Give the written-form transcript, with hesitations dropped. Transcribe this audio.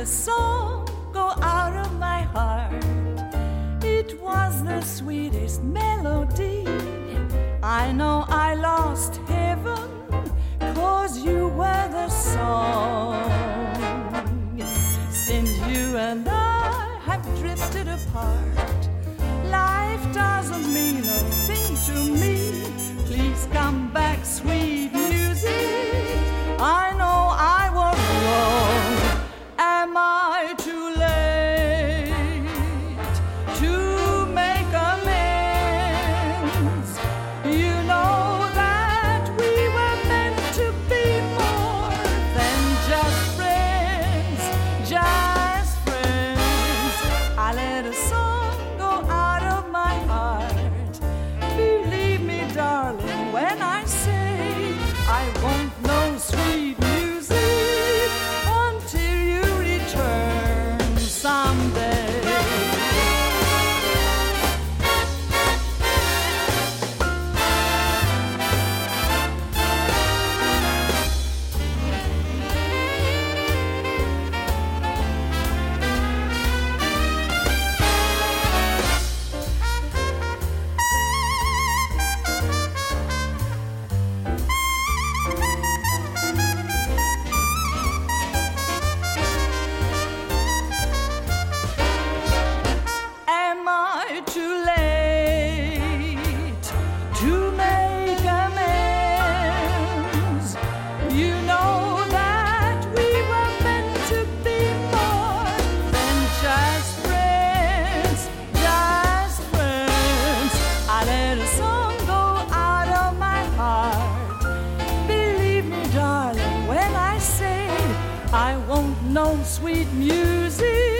a song go out of my heart. It was the sweetest melody. I know I lost heaven, 'cause you were the song. Since you and I have drifted apart, life doesn't mean a thing to me. Please come back, sweet music. I know I was wrong. Am I too late to make amends? You know that we were meant to be more than just friends, just friends. I let a song go out of my heart. Believe me, darling, when I say I won't know sweet music until you return someday. Am I too late to make amends? You know that we were meant to be more than just friends, just friends. I let a song go out of my heart. Believe me, darling, when I say I won't know sweet music